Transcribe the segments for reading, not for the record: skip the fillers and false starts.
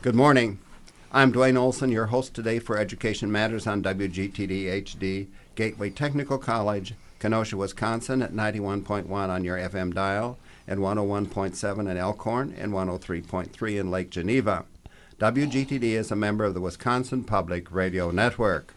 Good morning. I'm Dwayne Olson, your host today for Education Matters on WGTD HD, Gateway Technical College, Kenosha, Wisconsin at 91.1 on your FM dial and 101.7 in Elkhorn and 103.3 in Lake Geneva. WGTD is a member of the Wisconsin Public Radio Network.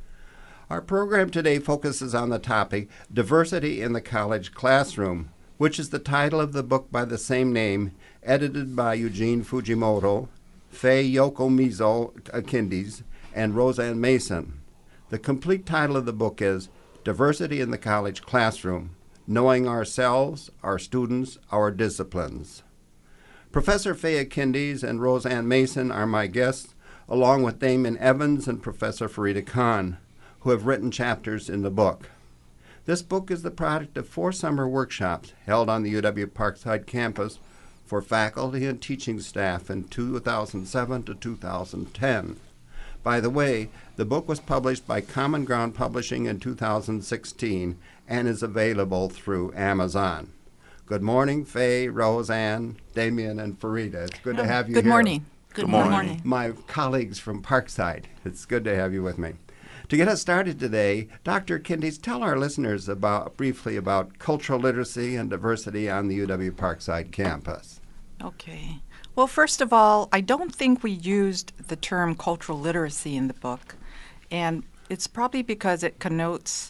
Our program today focuses on the topic Diversity in the College Classroom, which is the title of the book by the same name, edited by Eugene Fujimoto, Faye Yokomizo Akindes, and Roseanne Mason. The complete title of the book is Diversity in the College Classroom, Knowing Ourselves, Our Students, Our Disciplines. Professor Faye Akindes and Roseanne Mason are my guests, along with Damon Evans and Professor Farida Khan, who have written chapters in the book. This book is the product of 4 summer workshops held on the UW Parkside campus for faculty and teaching staff in 2007 to 2010. By the way, the book was published by Common Ground Publishing in 2016 and is available through Amazon. Good morning, Faye, Roseanne, Damien, and Farida. It's good to have you here. Good morning. Good morning. My colleagues from Parkside, it's good to have you with me. To get us started today, Dr. Akindes, tell our listeners briefly about cultural literacy and diversity on the UW Parkside campus. Okay. Well, first of all, I don't think we used the term cultural literacy in the book, and it's probably because it connotes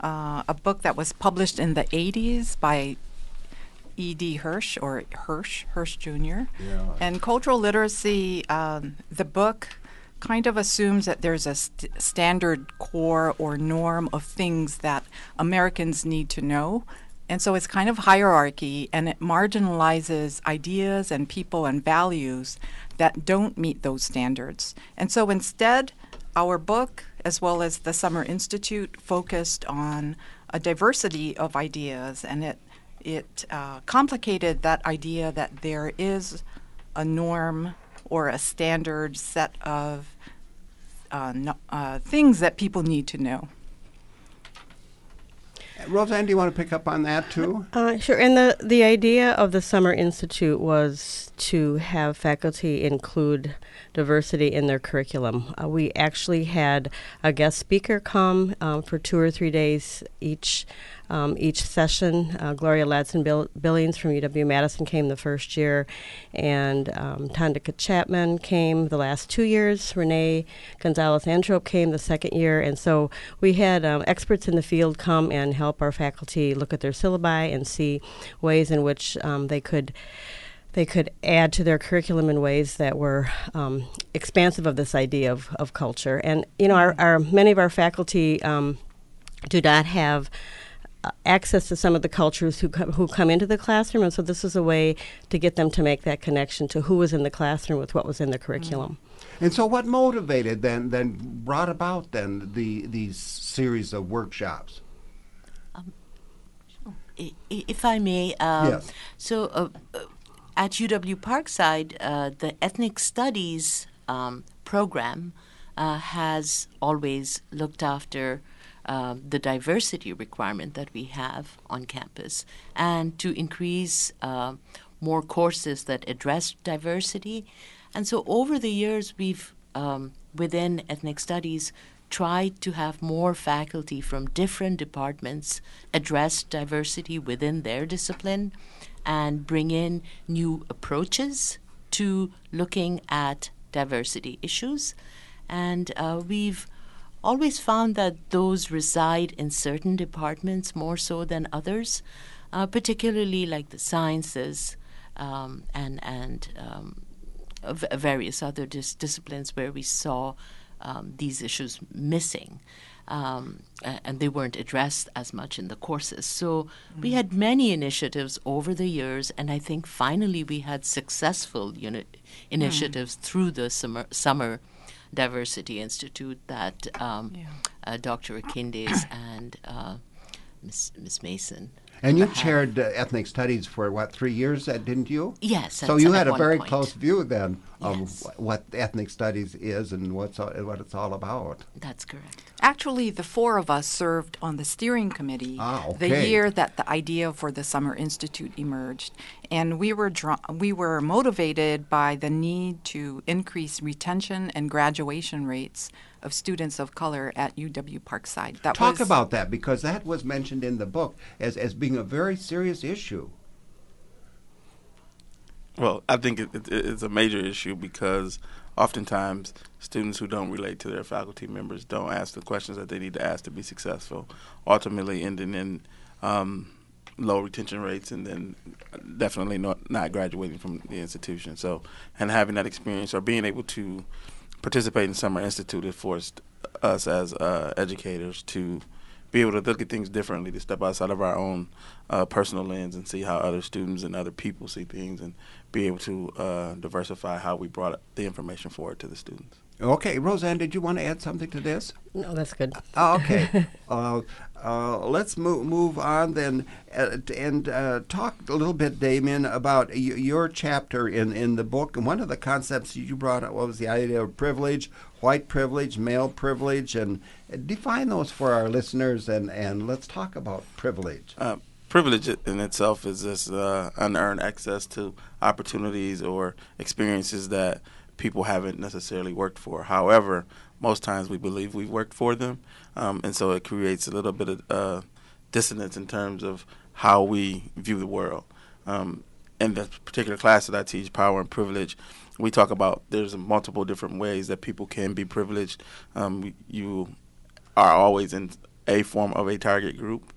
a book that was published in the 80s by E.D. Hirsch, or Hirsch Jr. Yeah. And cultural literacy, the book kind of assumes that there's a standard core or norm of things that Americans need to know. And so it's kind of hierarchy, and it marginalizes ideas and people and values that don't meet those standards. And so instead, our book, as well as the Summer Institute, focused on a diversity of ideas, and it complicated that idea that there is a norm or a standard set of things that people need to know. Roseanne, do you want to pick up on that too? Sure. And the idea of the Summer Institute was to have faculty include diversity in their curriculum. We actually had a guest speaker come for 2 or 3 days each session. Gloria Ladson-Billings from UW-Madison came the first year, and Tandika Chapman came the last 2 years. Renee Gonzalez-Antrop came the second year. And so we had experts in the field come and help our faculty look at their syllabi and see ways in which they could add to their curriculum in ways that were expansive of this idea of culture. And, you know, our many of our faculty do not have access to some of the cultures who come into the classroom, and so this is a way to get them to make that connection to who was in the classroom with what was in the curriculum. And so what motivated brought about these series of workshops? If I may, Yes. So at UW Parkside, the Ethnic Studies program has always looked after the diversity requirement that we have on campus, and to increase more courses that address diversity. And so over the years, we've, within Ethnic Studies, tried to have more faculty from different departments address diversity within their discipline and bring in new approaches to looking at diversity issues. And we've always found that those reside in certain departments more so than others, particularly like the sciences and various other disciplines where we saw these issues missing, and they weren't addressed as much in the courses. So we had many initiatives over the years, and I think finally we had successful initiatives through the Summer Diversity Institute that Dr. Akindes and Ms. Mason And you perhaps. chaired ethnic studies for, 3 years, didn't you? Yes. So at- you at had a one very point. close view then of Yes. what ethnic studies is and what it's all about. That's correct. Actually, the four of us served on the steering committee Ah, the okay. year that the idea for the Summer Institute emerged, and we were motivated by the need to increase retention and graduation rates of students of color at UW Parkside. Talk about that, because that was mentioned in the book as being a very serious issue. Well, I think it's a major issue because oftentimes students who don't relate to their faculty members don't ask the questions that they need to ask to be successful, ultimately ending in low retention rates and then definitely not graduating from the institution. So, and having that experience or being able to participate in Summer Institute has forced us as educators to be able to look at things differently, to step outside of our own personal lens and see how other students and other people see things, and be able to diversify how we brought the information forward to the students. Okay, Roseanne, did you want to add something to this? No, that's good. Oh, okay. Let's move on then and talk a little bit, Damien, about your chapter in the book. And one of the concepts you brought up was the idea of privilege, white privilege, male privilege, and define those for our listeners, and let's talk about privilege. Privilege in itself is this unearned access to opportunities or experiences that people haven't necessarily worked for. However, most times we believe we've worked for them, and so it creates a little bit of dissonance in terms of how we view the world. In the particular class that I teach, Power and Privilege, we talk about there's multiple different ways that people can be privileged. You are always in a form of a target group.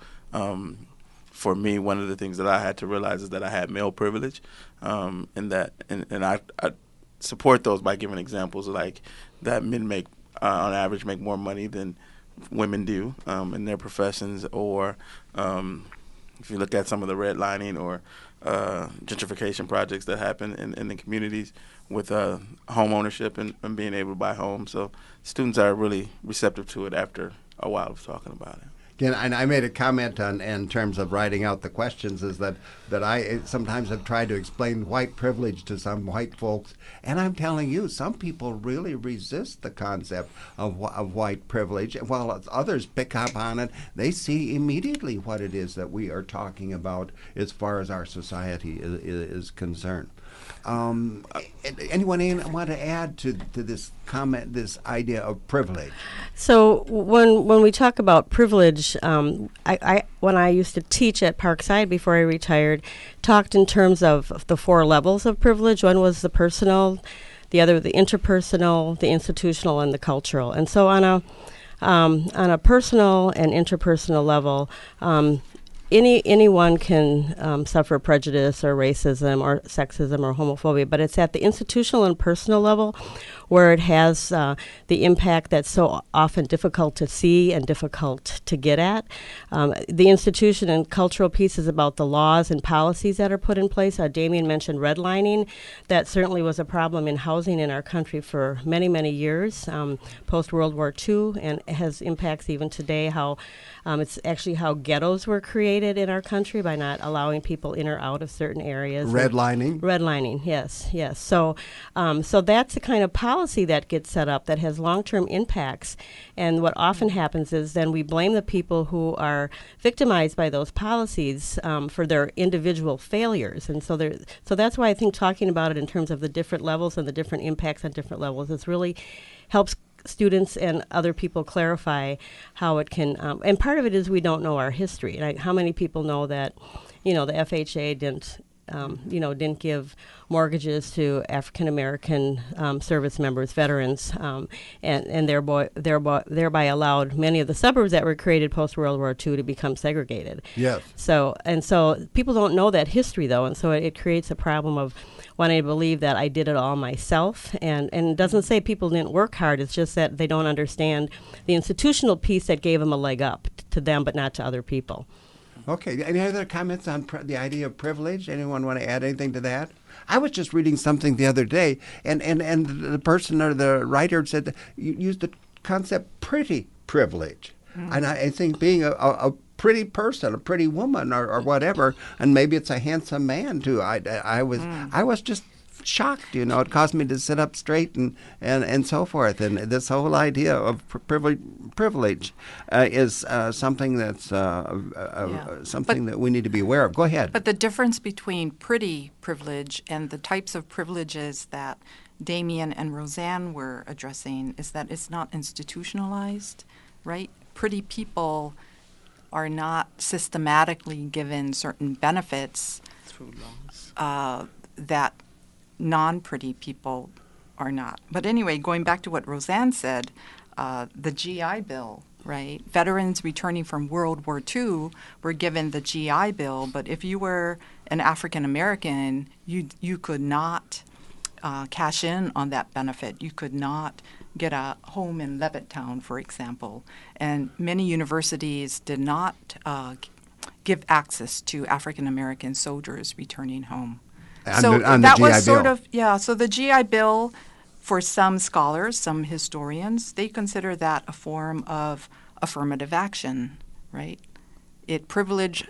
For me, one of the things that I had to realize is that I had male privilege, and I support those by giving examples like that men make, on average, make more money than women do in their professions, or if you look at some of the redlining or gentrification projects that happen in the communities with home ownership and being able to buy homes. So students are really receptive to it after a while of talking about it. Again, and I made a comment in terms of writing out the questions, is that I sometimes have tried to explain white privilege to some white folks, and I'm telling you, some people really resist the concept of white privilege, while others pick up on it. They see immediately what it is that we are talking about as far as our society is concerned. Anyone want to add to this comment, this idea of privilege? So when we talk about privilege, I when I used to teach at Parkside before I retired, talked in terms of the four levels of privilege. One was the personal, the other the interpersonal, the institutional, and the cultural. And so on a personal and interpersonal level, anyone can suffer prejudice or racism or sexism or homophobia, but it's at the institutional and personal level where it has the impact that's so often difficult to see and difficult to get at. The institution and cultural piece is about the laws and policies that are put in place. Damien mentioned redlining. That certainly was a problem in housing in our country for many, many years, post-World War II, and it has impacts even today, how it's actually how ghettos were created in our country by not allowing people in or out of certain areas. Redlining? Redlining, yes. So that's the kind of policy that gets set up that has long-term impacts. And what often happens is then we blame the people who are victimized by those policies for their individual failures. And so that's why I think talking about it in terms of the different levels and the different impacts on different levels is really helps students and other people clarify how it can, and part of it is we don't know our history. Like how many people know that, the FHA didn't give mortgages to African American service members, veterans, and thereby allowed many of the suburbs that were created post World War II to become segregated. Yes. So people don't know that history though, and so it creates a problem of wanting to believe that I did it all myself, and it doesn't say people didn't work hard. It's just that they don't understand the institutional piece that gave them a leg up to them, but not to other people. Okay. Any other comments on the idea of privilege? Anyone want to add anything to that? I was just reading something the other day, and the person or the writer said that you used the concept pretty privilege. And I think being a pretty person, a pretty woman, or whatever, and maybe it's a handsome man too. I was just shocked. It caused me to sit up straight and so forth. And this whole idea of privilege is something that's something that we need to be aware of. Go ahead. But the difference between pretty privilege and the types of privileges that Damien and Roseanne were addressing is that it's not institutionalized, right? Pretty people are not systematically given certain benefits through laws that non-pretty people are not. But anyway, going back to what Roseanne said, the GI Bill, right? Veterans returning from World War II were given the GI Bill, but if you were an African American, you could not cash in on that benefit. You could not get a home in Levittown, for example. And many universities did not give access to African American soldiers returning home. On the GI Bill. So the GI Bill, for some scholars, some historians, they consider that a form of affirmative action, right? It privileged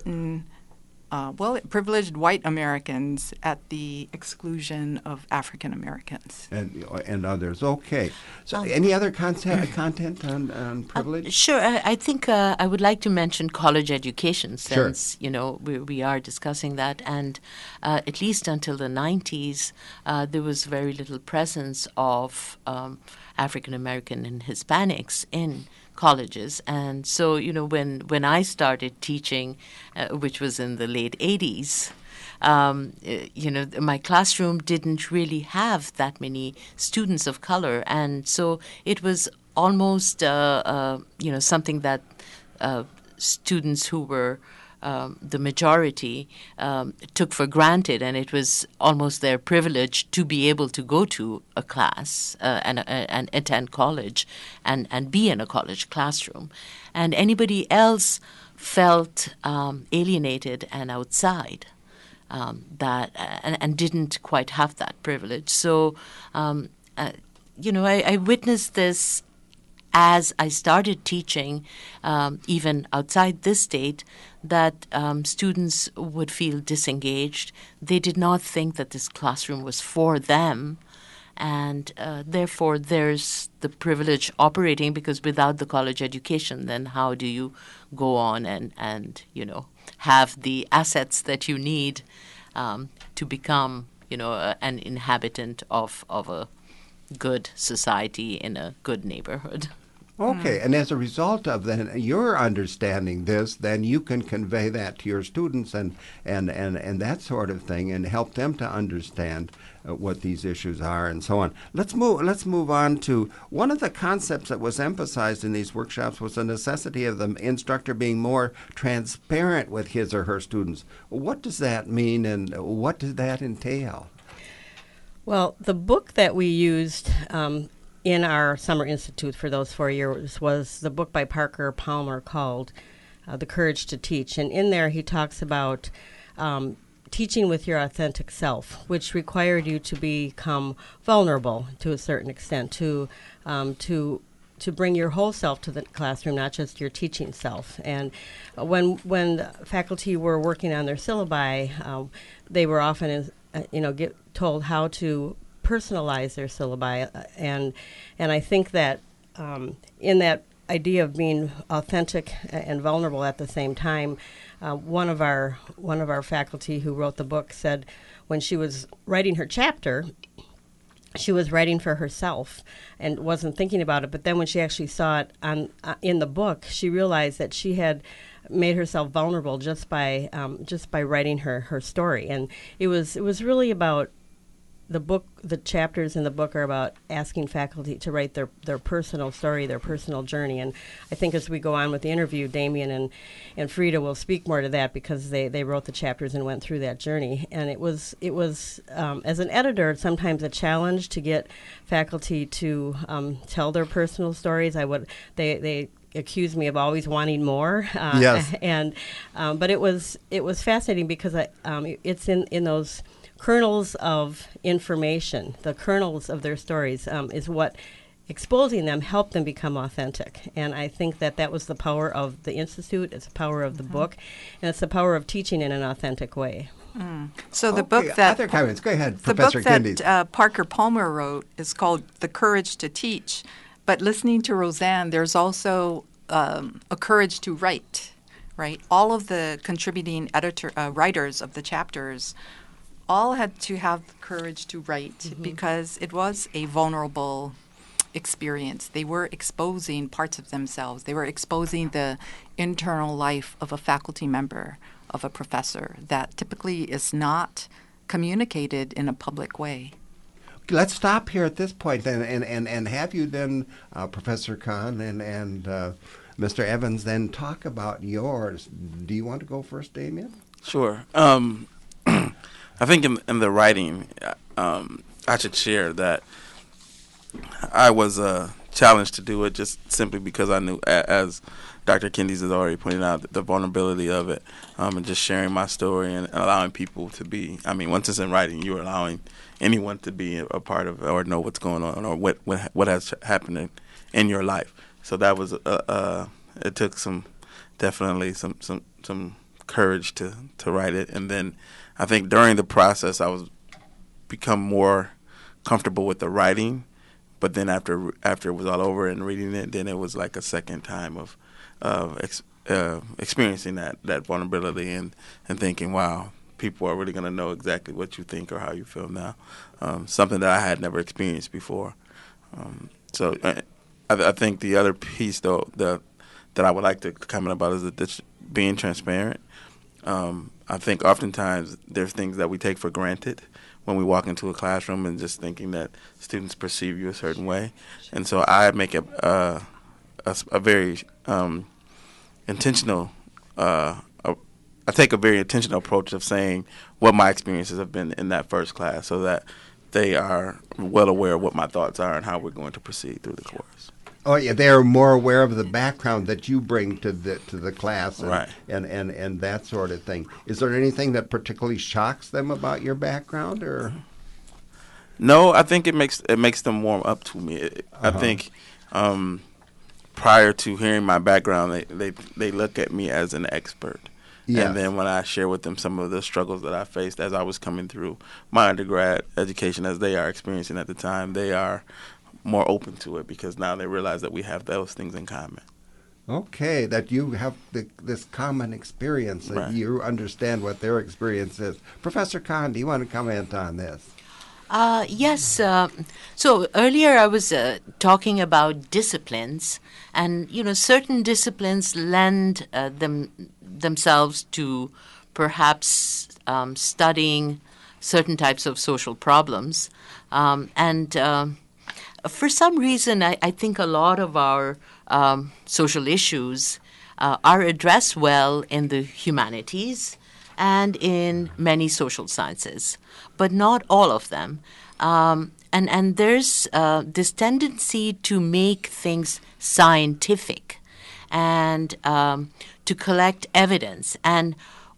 it privileged white Americans at the exclusion of African Americans. And others. Okay. So any other content on privilege? Sure. I think I would like to mention college education since, Sure. We are discussing that. And at least until the 90s, there was very little presence of African American and Hispanics in colleges. And so, when I started teaching, which was in the late 80s, my classroom didn't really have that many students of color. And so it was almost, something that students who were the majority took for granted, and it was almost their privilege to be able to go to a class and attend college and be in a college classroom. And anybody else felt alienated and outside and didn't quite have that privilege. So, I witnessed this as I started teaching, even outside this state, that students would feel disengaged. They did not think that this classroom was for them. And therefore, there's the privilege operating, because without the college education, then how do you go on and have the assets that you need to become, an inhabitant of a good society in a good neighborhood. Okay, and as a result of then your understanding this, then you can convey that to your students and that sort of thing, and help them to understand what these issues are and so on. Let's move on to one of the concepts that was emphasized in these workshops was the necessity of the instructor being more transparent with his or her students. What does that mean, and what does that entail? Well, the book that we used in our Summer Institute for those 4 years was the book by Parker Palmer called The Courage to Teach. And in there he talks about teaching with your authentic self, which required you to become vulnerable to a certain extent, to bring your whole self to the classroom, not just your teaching self. And when the faculty were working on their syllabi, they were often told how to personalize their syllabi, and I think that in that idea of being authentic and vulnerable at the same time, one of our faculty who wrote the book said when she was writing her chapter, she was writing for herself and wasn't thinking about it. But then when she actually saw it in the book, she realized that she had made herself vulnerable just by writing her story, and it was really about the book. The chapters in the book are about asking faculty to write their personal story, their personal journey. And I think as we go on with the interview, Damien and Frida will speak more to that, because they wrote the chapters and went through that journey. And it was as an editor, sometimes a challenge to get faculty to tell their personal stories. They accused me of always wanting more. Yes. But it was fascinating, because it's in those kernels of information, the kernels of their stories, is what exposing them helped them become authentic. And I think that was the power of the Institute, it's the power of the book, and it's the power of teaching in an authentic way. So the Okay, book that other comments. Go ahead, the Professor book Kindy. that Parker Palmer wrote is called The Courage to Teach. But listening to Roseanne, there's also a courage to write, right? All of the contributing writers of the chapters all had to have the courage to write because it was a vulnerable experience. They were exposing parts of themselves. They were exposing the internal life of a faculty member, of a professor, that typically is not communicated in a public way. Let's stop here at this point then, and have you then, Professor Kahn and Mr. Evans, then talk about yours. Do you want to go first, Damien? Sure. I think in the writing, I should share that I was challenged to do it just simply because I knew, as Dr. Kindy's has already pointed out, the vulnerability of it, and just sharing my story and allowing people to be. I mean, once it's in writing, you're allowing anyone to be a part of it or know what's going on or what has happened in your life. So that was it took definitely some courage to write it, and then I think during the process I was become more comfortable with the writing, but then after it was all over and reading it, then it was like a second time of experiencing that vulnerability and thinking, wow, people are really going to know exactly what you think or how you feel now, something that I had never experienced before. So I think the other piece, though, that I would like to comment about is that being transparent. I think oftentimes there's things that we take for granted when we walk into a classroom and just thinking that students perceive you a certain way. And so I make a very intentional I take a very intentional approach of saying what my experiences have been in that first class so that they are well aware of what my thoughts are and how we're going to proceed through the course. Oh yeah, they are more aware of the background that you bring to the class and, Right. and that sort of thing. Is there anything that particularly shocks them about your background, or? No, I think it makes them warm up to me. I think prior to hearing my background, they look at me as an expert. Yes. And then when I share with them some of the struggles that I faced as I was coming through my undergrad education, as they are experiencing at the time, they are more open to it because now they realize that we have those things in common. Okay, that you have this common experience, that Right. you understand what their experience is. Professor Kahn, do you want to comment on this? Yes. So earlier I was talking about disciplines, and certain disciplines lend themselves to perhaps studying certain types of social problems, and for some reason I think a lot of our social issues are addressed well in the humanities and in many social sciences, but not all of them. And there's this tendency to make things scientific and to collect evidence. And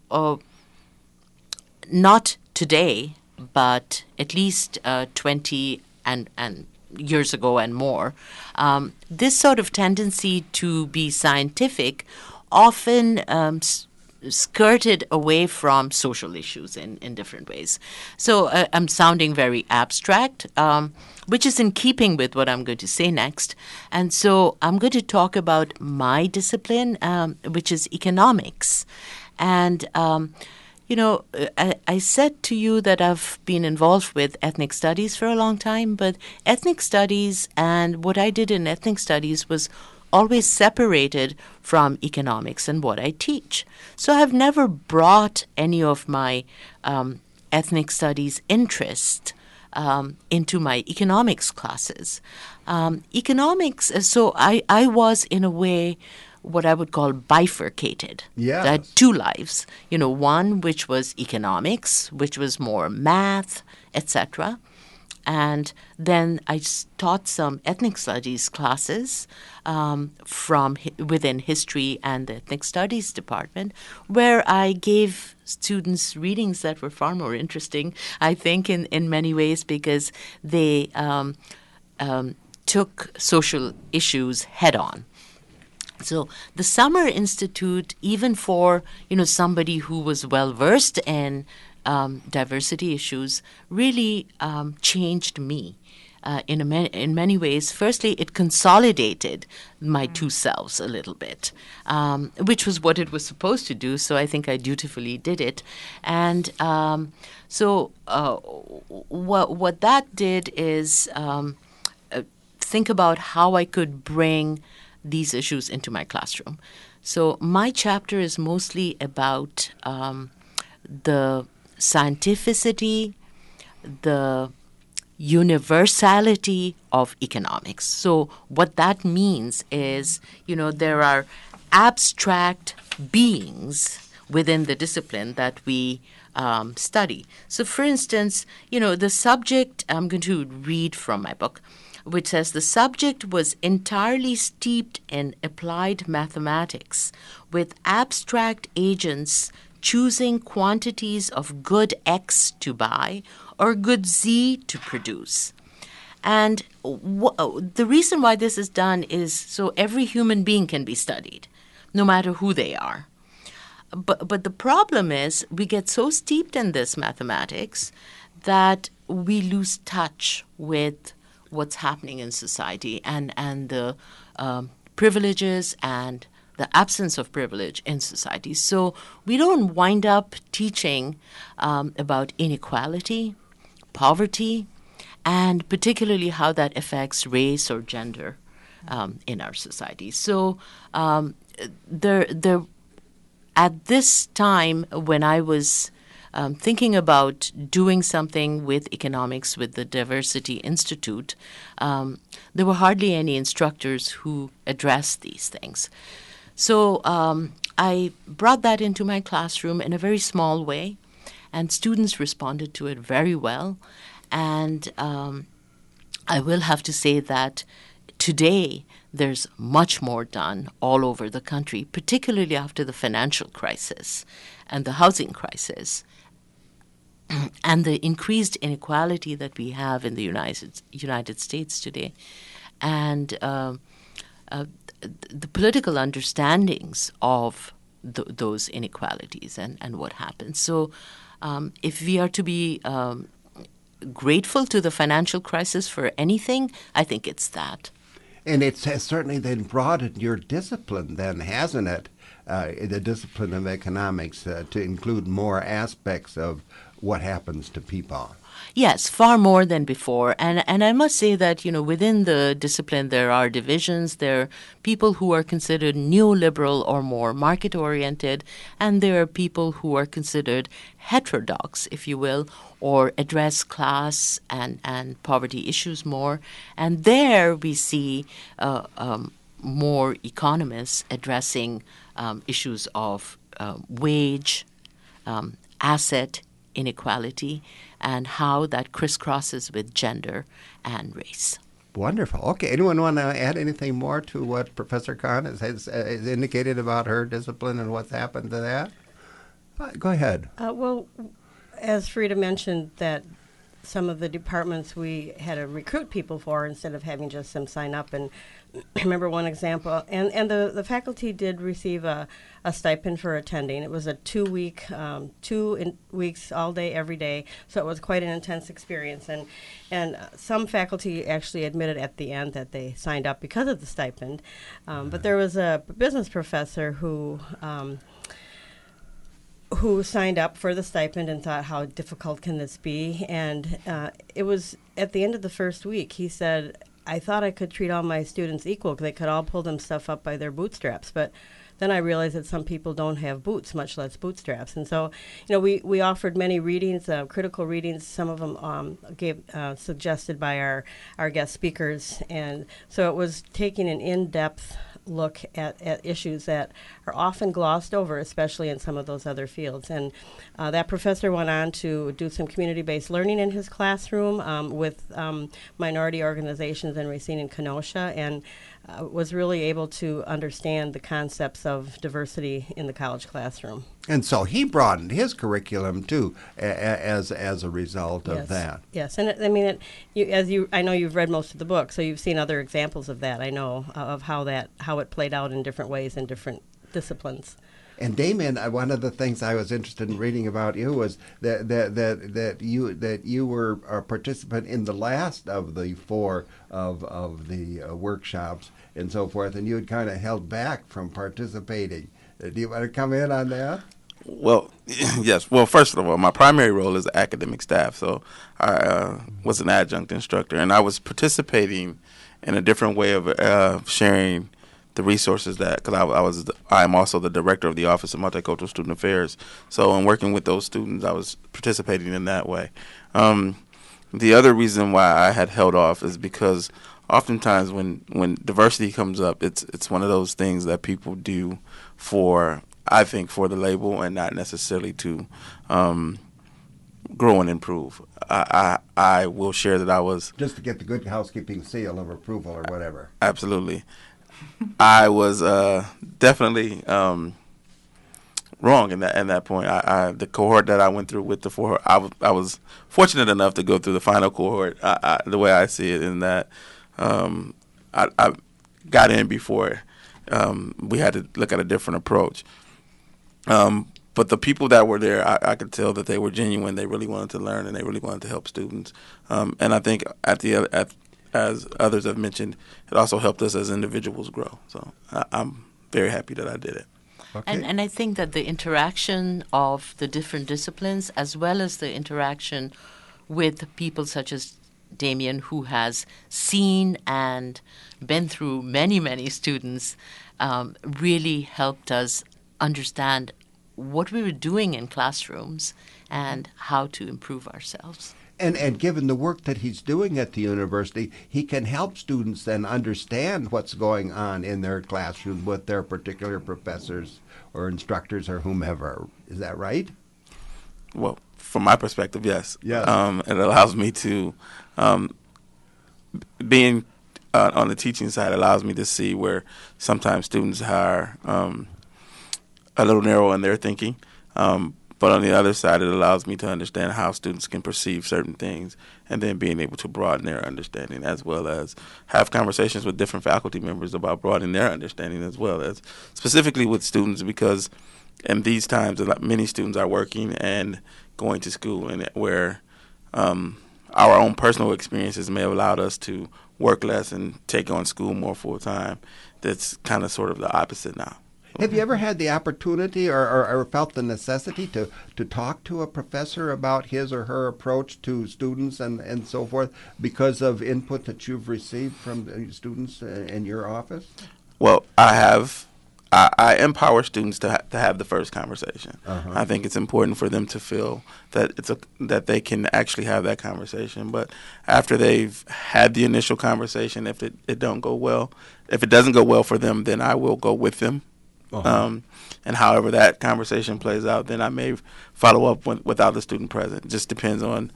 not today, but at least 20 and years ago and more, this sort of tendency to be scientific often skirted away from social issues in different ways. So I'm sounding very abstract, which is in keeping with what I'm going to say next. And so I'm going to talk about my discipline, which is economics. And I said to you that I've been involved with ethnic studies for a long time, but ethnic studies and what I did in ethnic studies was always separated from economics and what I teach. So I've never brought any of my ethnic studies interest into my economics classes. So I was in a way what I would call bifurcated. Yes. I had two lives. One which was economics, which was more math, etc. And then I taught some ethnic studies classes from within history and the ethnic studies department, where I gave students readings that were far more interesting, I think, in many ways, because they took social issues head on. So the Summer Institute, even for somebody who was well versed in diversity issues, really changed me in many ways. Firstly, it consolidated my two selves a little bit, which was what it was supposed to do. So I think I dutifully did it, and so what that did is think about how I could bring these issues into my classroom. So my chapter is mostly about the scientificity, the universality of economics. So what that means is, there are abstract beings within the discipline that we study. So for instance, the subject, I'm going to read from my book, which says the subject was entirely steeped in applied mathematics, with abstract agents choosing quantities of good X to buy or good Z to produce. And the reason why this is done is so every human being can be studied, no matter who they are. But the problem is we get so steeped in this mathematics that we lose touch with what's happening in society and the privileges and the absence of privilege in society. So we don't wind up teaching about inequality, poverty, and particularly how that affects race or gender in our society. So there, at this time when I was thinking about doing something with economics with the Diversity Institute, there were hardly any instructors who addressed these things. So I brought that into my classroom in a very small way, and students responded to it very well. And I will have to say that today there's much more done all over the country, particularly after the financial crisis and the housing crisis and the increased inequality that we have in the United States today, and the political understandings of those inequalities and what happens. So if we are to be grateful to the financial crisis for anything, I think it's that. And it has certainly then broadened your discipline then, hasn't it? The discipline of economics to include more aspects of what happens to people. Yes, far more than before. And I must say that, within the discipline there are divisions. There are people who are considered neoliberal or more market-oriented, and there are people who are considered heterodox, if you will, or address class and poverty issues more. And there we see more economists addressing issues of wage, asset inequality, and how that crisscrosses with gender and race. Wonderful. Okay. Anyone want to add anything more to what Professor Khan has indicated about her discipline and what's happened to that? Go ahead. Well, as Frida mentioned, that some of the departments we had to recruit people for instead of having just them sign up. And I remember one example, and the faculty did receive a stipend for attending. It was a 2 weeks all day, every day, so it was quite an intense experience. And some faculty actually admitted at the end that they signed up because of the stipend. But there was a business professor who signed up for the stipend and thought, how difficult can this be? And it was at the end of the first week, he said, I thought I could treat all my students equal because they could all pull them stuff up by their bootstraps. But then I realized that some people don't have boots, much less bootstraps. And so, we offered many readings, critical readings, some of them suggested by our guest speakers. And so it was taking an in-depth look at issues that are often glossed over, especially in some of those other fields. And that professor went on to do some community-based learning in his classroom with minority organizations in Racine and Kenosha, and was really able to understand the concepts of diversity in the college classroom. And so he broadened his curriculum too, as a result of that. Yes, and I know you've read most of the book, so you've seen other examples of that. I know of how it played out in different ways in different disciplines. And Damien, one of the things I was interested in reading about you was that you were a participant in the last of the four of the workshops and so forth, and you had kind of held back from participating. Do you want to come in on that? Well, yes. Well, first of all, my primary role is academic staff, so I was an adjunct instructor, and I was participating in a different way of sharing the resources because I am also the director of the Office of Multicultural Student Affairs. So in working with those students, I was participating in that way. The other reason why I had held off is because oftentimes when diversity comes up, it's one of those things that people do for the label and not necessarily to grow and improve. I will share that I was just to get the good housekeeping seal of approval or whatever. Absolutely. I was definitely wrong in that point. The cohort that I went through with the four, I was fortunate enough to go through the final cohort. The way I see it, in that I got in before we had to look at a different approach. But the people that were there, I could tell that they were genuine. They really wanted to learn, and they really wanted to help students. And I think as others have mentioned, it also helped us as individuals grow. So I'm very happy that I did it. Okay. And I think that the interaction of the different disciplines, as well as the interaction with people such as Damien, who has seen and been through many, many students, really helped us understand what we were doing in classrooms and how to improve ourselves. And given the work that he's doing at the university, he can help students then understand what's going on in their classroom with their particular professors or instructors or whomever. Is that right? Well, from my perspective, yes. Yes. It allows me to, being on the teaching side, allows me to see where sometimes students are a little narrow in their thinking. But on the other side, it allows me to understand how students can perceive certain things, and then being able to broaden their understanding, as well as have conversations with different faculty members about broadening their understanding, as well as specifically with students, because in these times, many students are working and going to school, and where our own personal experiences may have allowed us to work less and take on school more full time. That's kind of sort of the opposite now. Have you ever had the opportunity or felt the necessity to talk to a professor about his or her approach to students and so forth because of input that you've received from students in your office? Well, I have. I empower students to have the first conversation. Uh-huh. I think it's important for them to feel that that they can actually have that conversation. But after they've had the initial conversation, if it doesn't go well for them, then I will go with them. Uh-huh. And however that conversation plays out, then I may follow up without the student present. It just depends on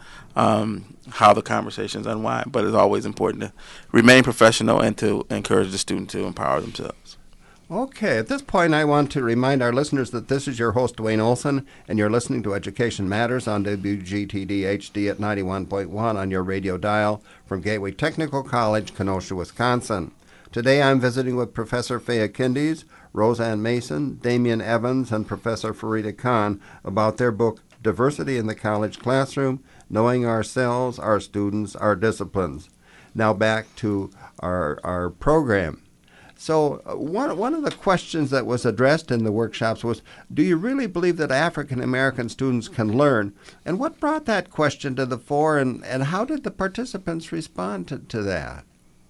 how the conversations unwind. But it's always important to remain professional and to encourage the student to empower themselves. Okay, at this point I want to remind our listeners that this is your host, Dwayne Olson, and you're listening to Education Matters on WGTD HD at 91.1 on your radio dial from Gateway Technical College, Kenosha, Wisconsin. Today I'm visiting with Professor Faya Kindes, Roseanne Mason, Damien Evans, and Professor Farida Khan about their book, Diversity in the College Classroom, Knowing Ourselves, Our Students, Our Disciplines. Now back to our program. So one of the questions that was addressed in the workshops was, do you really believe that African American students can learn? And what brought that question to the fore, and how did the participants respond to that?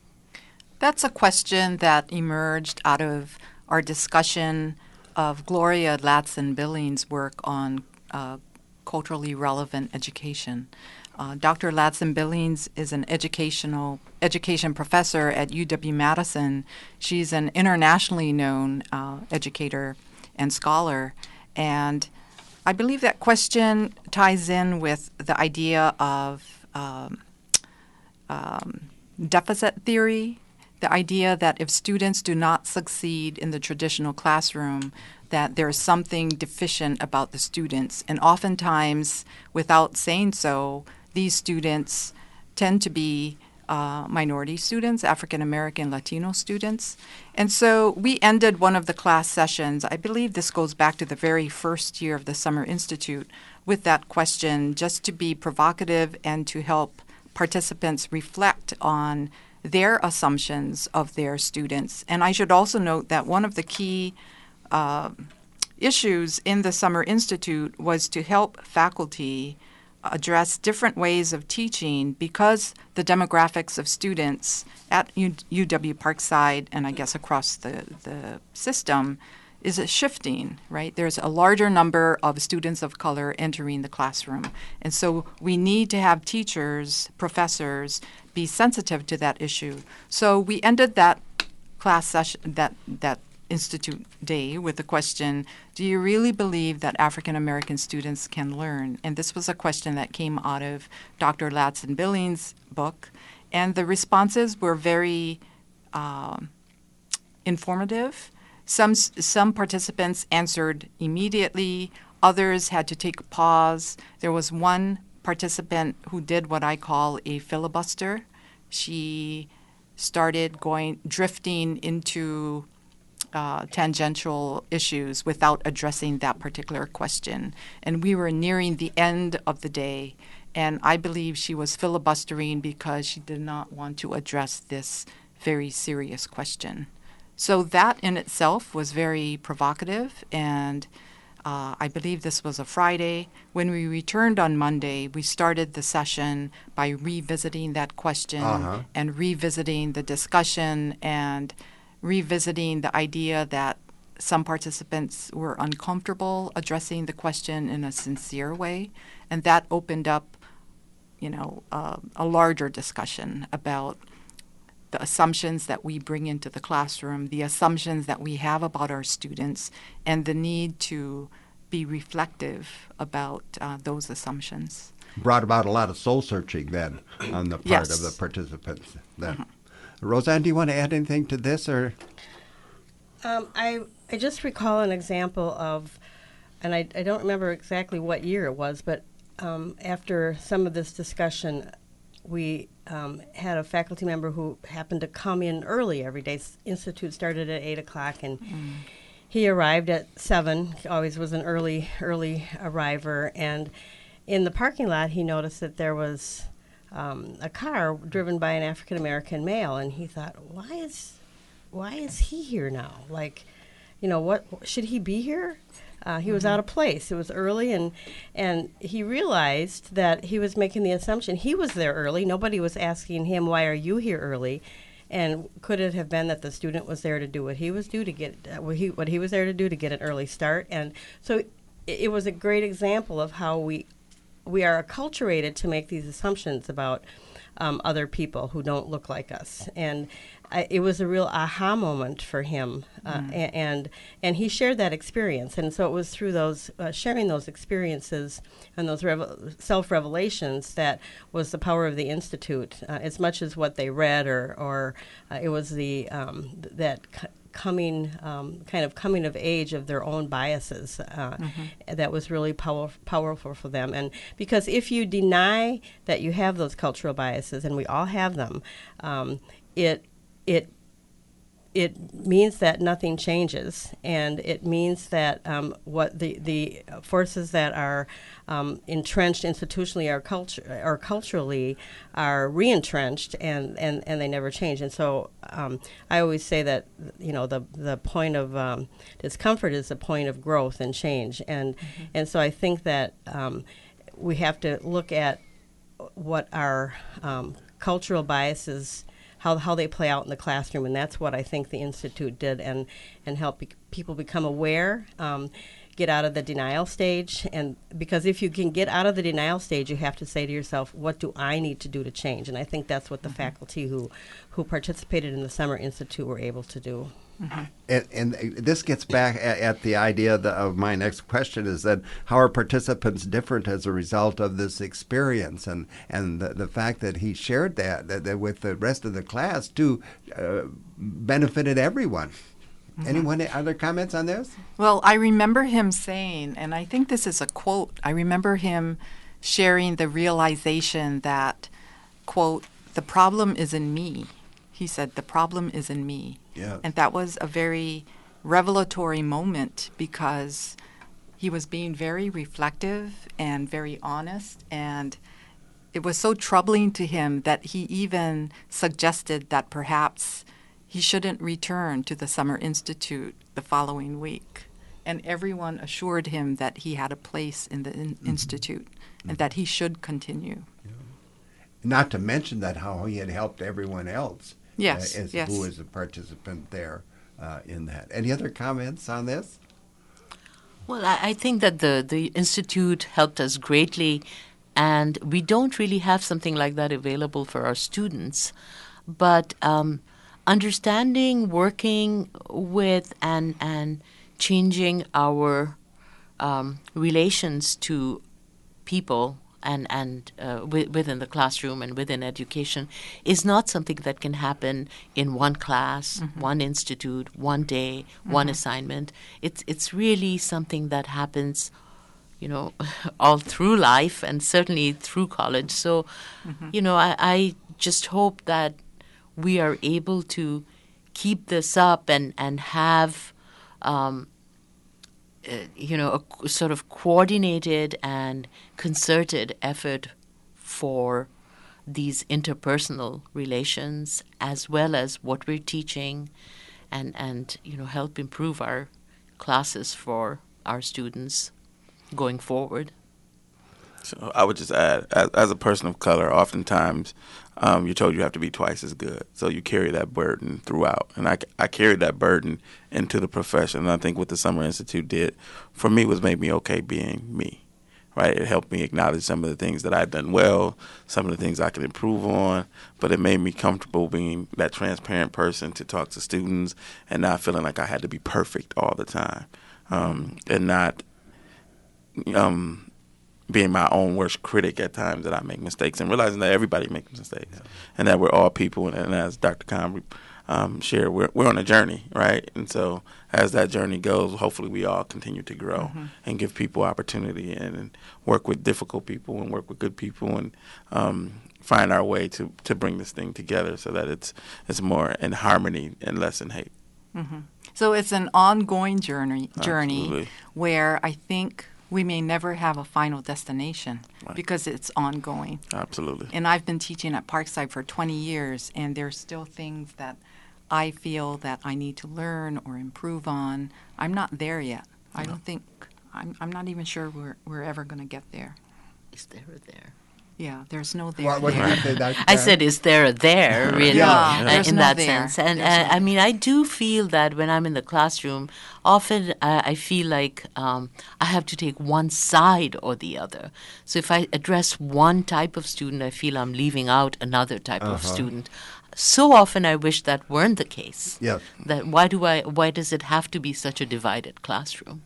That's a question that emerged out of our discussion of Gloria Ladson-Billings' work on culturally relevant education. Dr. Ladson-Billings is an education professor at UW-Madison. She's an internationally known educator and scholar, and I believe that question ties in with the idea of deficit theory, the idea that if students do not succeed in the traditional classroom, that there's something deficient about the students. And oftentimes, without saying so, these students tend to be minority students, African American, Latino students. And so we ended one of the class sessions, I believe this goes back to the very first year of the Summer Institute, with that question, just to be provocative and to help participants reflect on their assumptions of their students. And I should also note that one of the key issues in the Summer Institute was to help faculty address different ways of teaching, because the demographics of students at UW Parkside and I guess across the system is shifting, right? There's a larger number of students of color entering the classroom. And so we need to have teachers, professors, be sensitive to that issue. So we ended that class session, that Institute Day, with the question, do you really believe that African American students can learn? And this was a question that came out of Dr. Ladson Billings' book. And the responses were very informative. Some participants answered immediately. Others had to take a pause. There was one participant who did what I call a filibuster. She started drifting into tangential issues without addressing that particular question. And we were nearing the end of the day, and I believe she was filibustering because she did not want to address this very serious question. So that in itself was very provocative, and I believe this was a Friday. When we returned on Monday, we started the session by revisiting that question and revisiting the discussion and revisiting the idea that some participants were uncomfortable addressing the question in a sincere way, and that opened up, a larger discussion about the assumptions that we bring into the classroom, the assumptions that we have about our students, and the need to be reflective about those assumptions. Brought about a lot of soul searching then on the part of the participants. Roseanne, do you want to add anything to this, or? I just recall an example of, and I don't remember exactly what year it was, but after some of this discussion, we had a faculty member who happened to come in early every day. Institute started at 8 o'clock, and he arrived at 7. He always was an early arriver. And in the parking lot, he noticed that there was a car driven by an African American male, and he thought, why is he here now? Like, what should he be here? He was out of place. It was early, and he realized that he was making the assumption he was there early. Nobody was asking him, why are you here early? And could it have been that the student was there to do what he was due to get what he was there to do to get an early start? And so it was a great example of how we are acculturated to make these assumptions about other people who don't look like us. And it was a real aha moment for him, and he shared that experience. And so it was through those sharing those experiences and those self-revelations that was the power of the Institute, as much as what they read or it was the coming of age of their own biases that was really powerful for them. And because if you deny that you have those cultural biases, and we all have them, it means that nothing changes, and it means that what the forces that are entrenched institutionally or culturally are re-entrenched, and they never change. And so I always say that the point of discomfort is the point of growth and change, and so I think that we have to look at what our cultural biases, how they play out in the classroom, and that's what I think the Institute did, and help people become aware, get out of the denial stage, and because if you can get out of the denial stage, you have to say to yourself, what do I need to do to change? And I think that's what the faculty who participated in the Summer Institute were able to do. And this gets back at the idea of my next question, is that how are participants different as a result of this experience? And the fact that he shared that with the rest of the class too benefited everyone. Anyone, other comments on this? Well, I remember him saying, and I think this is a quote, I remember him sharing the realization that, quote, the problem is in me. He said, the problem is in me. Yeah. And that was a very revelatory moment because he was being very reflective and very honest, and it was so troubling to him that he even suggested that perhaps he shouldn't return to the Summer Institute the following week. And everyone assured him that he had a place in the institute and that he should continue. Not to mention that how he had helped everyone else. Yes, Who was a participant there in that. Any other comments on this? Well, I think that the Institute helped us greatly, and we don't really have something like that available for our students. But understanding, working with, and changing our relations to people and within the classroom and within education is not something that can happen in one class, one institute, one day, one assignment. It's really something that happens, all through life and certainly through college. So, I just hope that we are able to keep this up and have a sort of coordinated and concerted effort for these interpersonal relations, as well as what we're teaching, and help improve our classes for our students going forward. So I would just add, as a person of color, oftentimes you're told you have to be twice as good. So you carry that burden throughout. And I carried that burden into the profession. And I think what the Summer Institute did for me was make me okay being me, right? It helped me acknowledge some of the things that I'd done well, some of the things I could improve on. But it made me comfortable being that transparent person to talk to students and not feeling like I had to be perfect all the time, and not being my own worst critic at times that I make mistakes, and realizing that everybody makes mistakes, and that we're all people. And as Dr. Khan shared, we're on a journey, right? And so as that journey goes, hopefully we all continue to grow and give people opportunity and work with difficult people and work with good people and find our way to bring this thing together so that it's more in harmony and less in hate. So it's an ongoing journey Absolutely. where I think we may never have a final destination because it's ongoing. Absolutely. And I've been teaching at Parkside for 20 years, and there's still things that I feel that I need to learn or improve on. I'm not there yet. I don't think, I'm not even sure we're ever going to get there. Is there a there? Yeah, there's no there. What did you say, Dr. I said, is there a there, really, there's in no that there. sense. And There's no I mean, I do feel that when I'm in the classroom, often I feel like I have to take one side or the other. So if I address one type of student, I feel I'm leaving out another type of student. So often I wish that weren't the case. Yes. That why does it have to be such a divided classroom?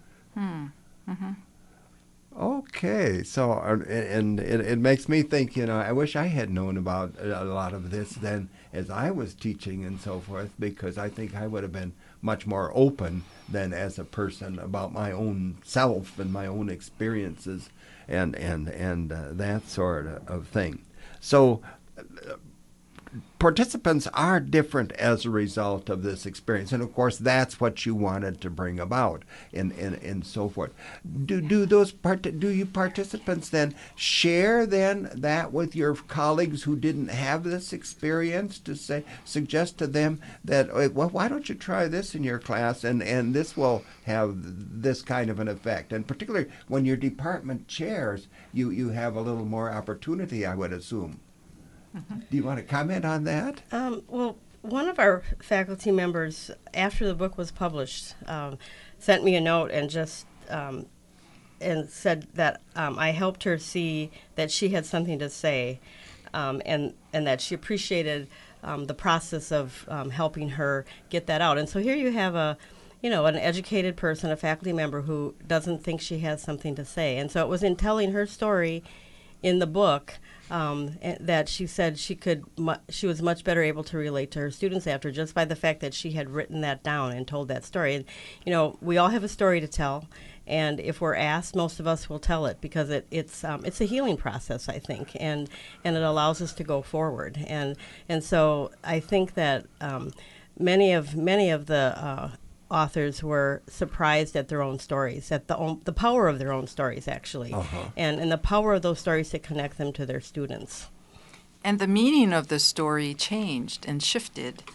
Okay, so and it makes me think, I wish I had known about a lot of this then as I was teaching and so forth, because I think I would have been much more open than as a person about my own self and my own experiences and that sort of thing. So participants are different as a result of this experience, and of course that's what you wanted to bring about and so forth. Do you participants then share then that with your colleagues who didn't have this experience, to suggest to them that, well, why don't you try this in your class and this will have this kind of an effect? And particularly when you're department chairs, you have a little more opportunity, I would assume. Do you want to comment on that? Well, one of our faculty members, after the book was published, sent me a note and just and said that I helped her see that she had something to say, and that she appreciated the process of helping her get that out. And so here you have an educated person, a faculty member who doesn't think she has something to say. And so it was in telling her story in the book that she said she was much better able to relate to her students after, just by the fact that she had written that down and told that story. And we all have a story to tell, and if we're asked, most of us will tell it, because it's a healing process, I think, and it allows us to go forward. And so I think that many of the authors were surprised at their own stories, at the power of their own stories, actually, and the power of those stories to connect them to their students. And the meaning of the story changed and shifted.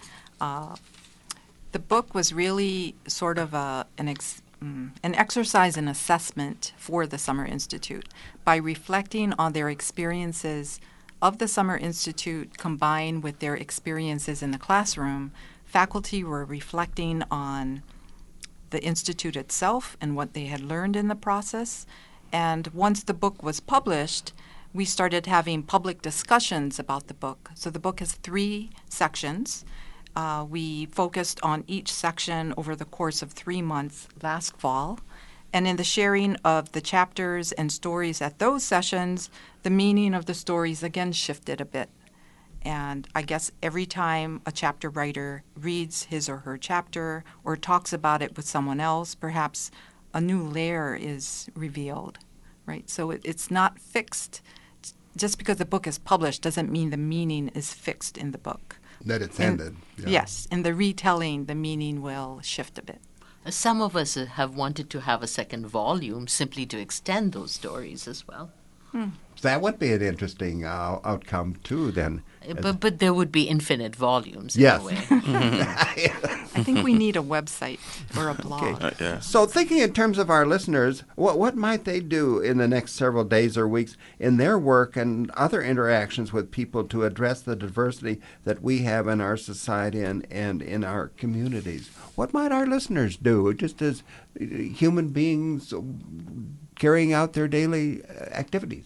The book was really sort of an exercise in assessment for the Summer Institute. By reflecting on their experiences of the Summer Institute combined with their experiences in the classroom, faculty were reflecting on the Institute itself and what they had learned in the process. And once the book was published, we started having public discussions about the book. So the book has 3 sections. We focused on each section over the course of 3 months last fall. And in the sharing of the chapters and stories at those sessions, the meaning of the stories again shifted a bit. And I guess every time a chapter writer reads his or her chapter or talks about it with someone else, perhaps a new layer is revealed, right? So it's not fixed. Just because the book is published doesn't mean the meaning is fixed in the book. That it's ended. Yeah. Yes, in the retelling, the meaning will shift a bit. Some of us have wanted to have a second volume simply to extend those stories as well. That would be an interesting outcome, too, then. But there would be infinite volumes Yes. in a way. I think we need a website or a blog. Yeah. So thinking in terms of our listeners, what might they do in the next several days or weeks in their work and other interactions with people to address the diversity that we have in our society and in our communities? What might our listeners do just as human beings carrying out their daily activities?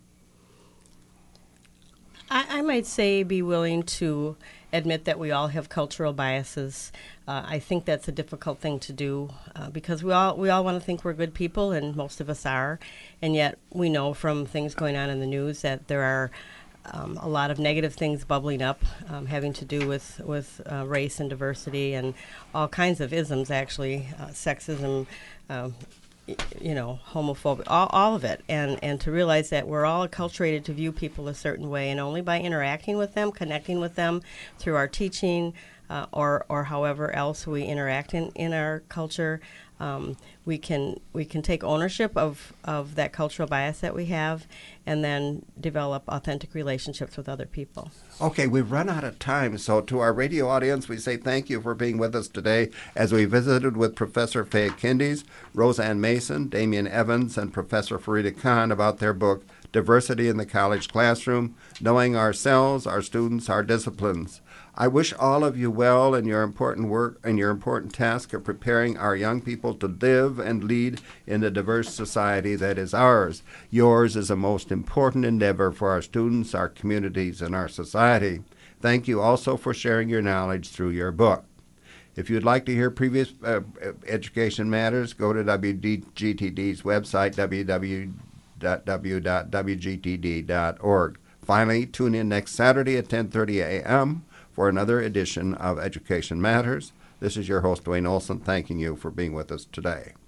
I might say be willing to admit that we all have cultural biases. I think that's a difficult thing to do because we all want to think we're good people, and most of us are, and yet we know from things going on in the news that there are a lot of negative things bubbling up having to do with race and diversity and all kinds of isms, actually, sexism, homophobia, all of it, and to realize that we're all acculturated to view people a certain way, and only by interacting with them, connecting with them through our teaching or however else we interact in our culture, we can take ownership of that cultural bias that we have, and then develop authentic relationships with other people. Okay, we've run out of time, so to our radio audience, we say thank you for being with us today as we visited with Professor Faye Kindes, Roseanne Mason, Damian Evans, and Professor Farida Khan about their book, Diversity in the College Classroom, Knowing Ourselves, Our Students, Our Disciplines. I wish all of you well in your important work and your important task of preparing our young people to live and lead in the diverse society that is ours. Yours is a most important endeavor for our students, our communities, and our society. Thank you also for sharing your knowledge through your book. If you'd like to hear previous Education Matters, go to WGTD's website, www.wgtd.org. Finally, tune in next Saturday at 10:30 a.m. for another edition of Education Matters. This is your host, Dwayne Olson, thanking you for being with us today.